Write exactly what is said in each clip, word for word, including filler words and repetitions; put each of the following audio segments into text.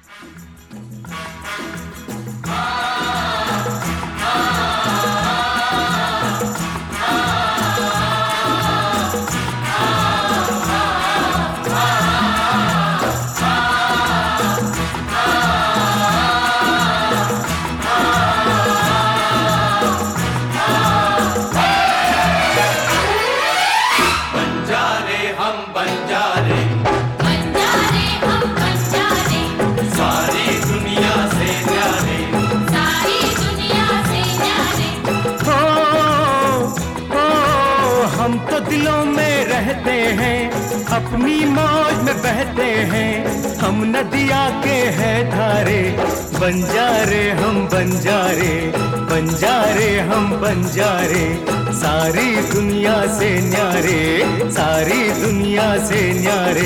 हम तो दिलों में रहते हैं, अपनी मौज में बहते हैं, हम नदिया के हैं धारे, बंजारे हम बंजारे, बंजारे हम बंजारे, सारी दुनिया से न्यारे, सारी दुनिया से न्यारे।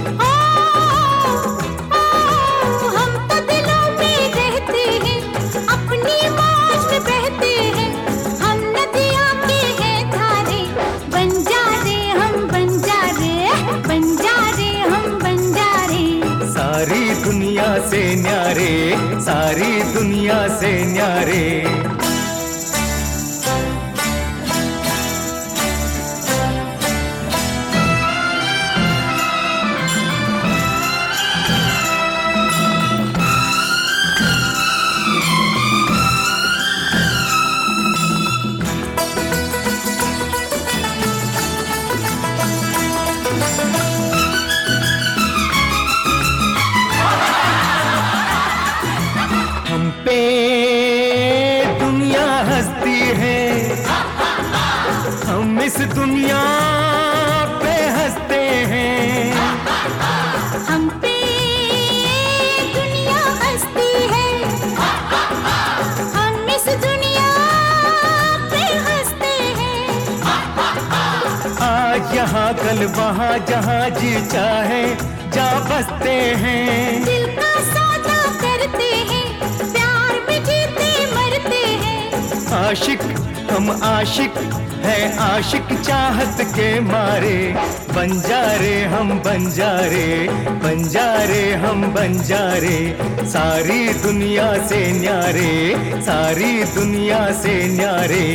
सारी दुनिया से न्यारे, सारी दुनिया से न्यारे। हम पे दुनिया हंसती है, हम इस दुनिया पे हंसते हैं। हम पे दुनिया हंसती है, हम इस दुनिया पे हंसते हैं। आज यहाँ कल वहाँ जहाँ जी चाहे जा बसते हैं। दिल का सौदा करते हैं, आशिक हम आशिक है, आशिक चाहत के मारे, बंजारे हम बंजारे, बंजारे हम बंजारे, सारी दुनिया से न्यारे, सारी दुनिया से न्यारे।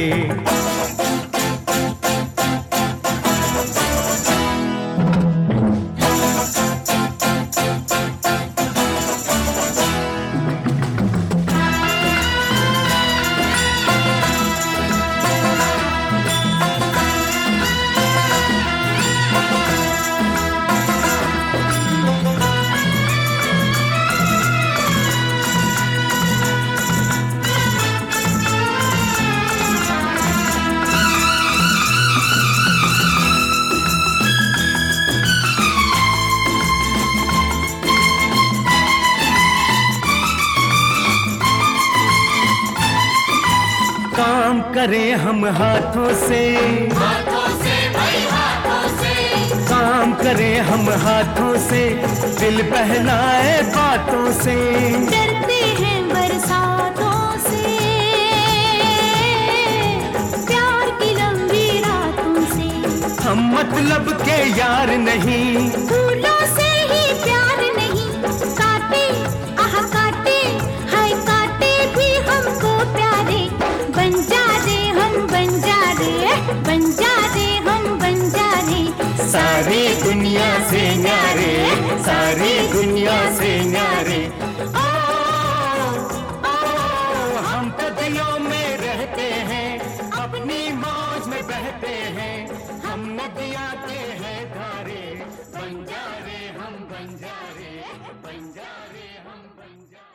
काम करें हम हाथों से, हाथों से भाई हाथों से, काम करें हम हाथों से, दिल बहलाए बातों से। डरते हैं बरसातों से, प्यार की लंबी रातों से। हम मतलब के यार नहीं, फूलों से ही प्यार नहीं, काटे आह काटे हाय काटे भी हमको प्यारे, बंजारे हम बंजारे, बंजारे हम बंजारे, सारी दुनिया से न्यारे, सारी दुनिया से न्यारे। ओ, ओ, हम तो दिलों में रहते हैं, अपनी मौज में बहते हैं, हम नदिया के हैं धारे, बंजारे हम बंजारे, बंजारे हम बंजारे।